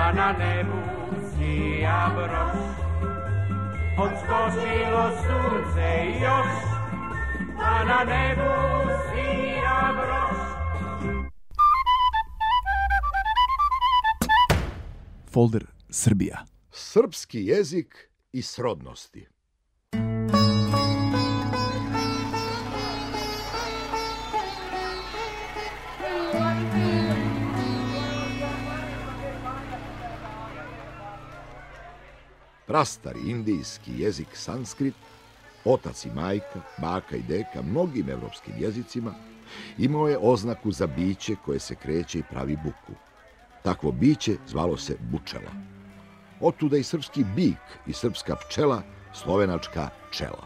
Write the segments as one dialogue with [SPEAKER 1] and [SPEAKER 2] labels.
[SPEAKER 1] pa na nebu sija broš. Odskočilo sunce još, pa na nebu sija broš.
[SPEAKER 2] Folder Srbija.
[SPEAKER 3] Srpski jezik i srodnosti. Prastari indijski jezik sanskrit, otac i majka, baka i deka mnogim evropskim jezicima, imao je oznaku za biće koje se kreće i pravi buku. Takvo biće zvalo se bučela. Otuda i srpski bik i srpska pčela, slovenačka čela.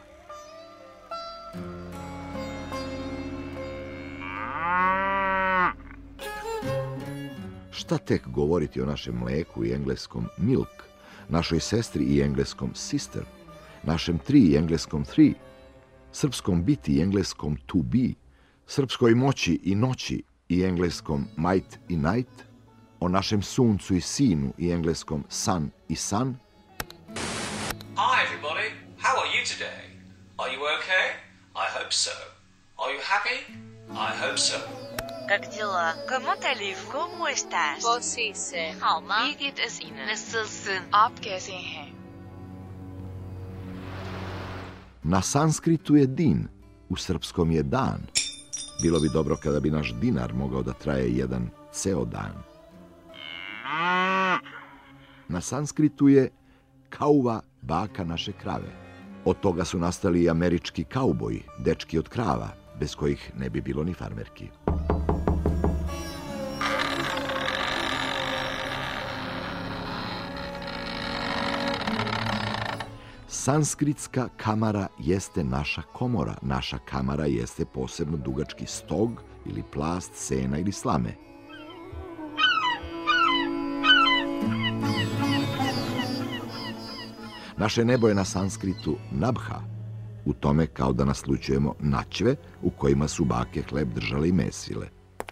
[SPEAKER 3] Šta tek govoriti o našem mleku i engleskom milk, našoj sestri i engleskom sister, našem tri i engleskom three, srpskom biti i engleskom to be, srpskoj moći i noći i engleskom might i night, o našem suncu i sinu i engleskom sun i sun.
[SPEAKER 4] Hi everybody, how are you today? Are you okay? I hope so. Are you happy? I hope so.
[SPEAKER 5] Как дела? Comment allez-vous? Comment estás?
[SPEAKER 6] Você se.
[SPEAKER 5] Wie geht es Ihnen? Nasılsın? आप कैसे हैं?
[SPEAKER 3] Na sanskritu je din, u srpskom je dan. Bilo bi dobro kada bi naš dinar mogao da traje jedan ceo dan. Na sanskritu je kauva, baka naše krave. Od toga su nastali i američki kauboji, dečki od krava, bez kojih ne bi bilo ni farmerki. Sanskritska kamara jeste naša komora. Naša kamara jeste posebno dugački stog ili plast sena ili slame. Naše nebo je na sanskritu nabha, u tome kao da naslućujemo načve u kojima su bake hleb držale i mesile.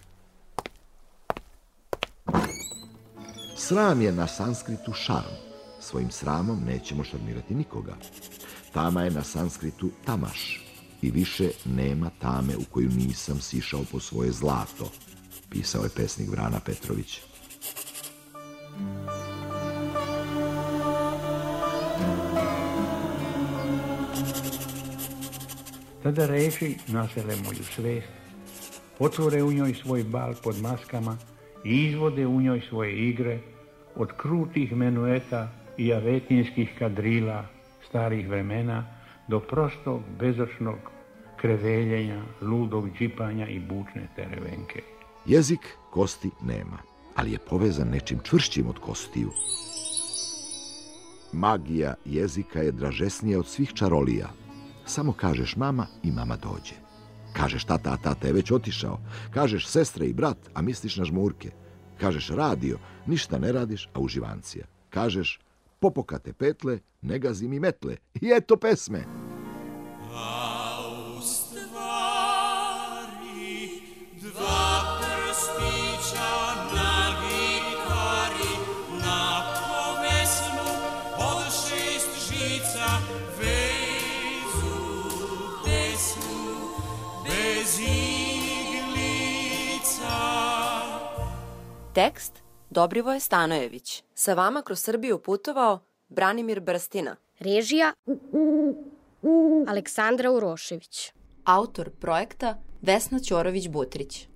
[SPEAKER 3] Sram je na sanskritu šarm. Svojim sramom nećemo šarmirati nikoga. Tama je na sanskritu tamaš. I više nema tame u koju nisam sišao po svoje zlato, pisao je pesnik Vrana Petrović.
[SPEAKER 7] Tada reči nasele moju svest, otvore u njoj svoj bal pod maskama i izvode u njoj svoje igre od krutih menueta i avetinskih kadrila starih vremena do prostog, bezočnog kreveljenja, ludog džipanja i bučne terevenke.
[SPEAKER 3] Jezik kosti nema, ali je povezan nečim čvršćim od kostiju. Magija jezika je dražesnija od svih čarolija. Samo kažeš mama i mama dođe. Kažeš tata, a tata je već otišao. Kažeš sestre i brat, a misliš na žmurke. Kažeš radio, ništa ne radiš, a uživancija. Kažeš popokate petle, ne gazi mi metle. I eto pesme.
[SPEAKER 1] A u stvari dva prstića na gitari, na pesmu od 6 žica vezu pesmu bez iglica.
[SPEAKER 8] Tekst Dobrivoje Stanojević. Sa vama kroz Srbiju putovao Branimir Brstina.
[SPEAKER 6] Režija Aleksandra Urošević.
[SPEAKER 8] Autor projekta Vesna Ćorović-Butrić.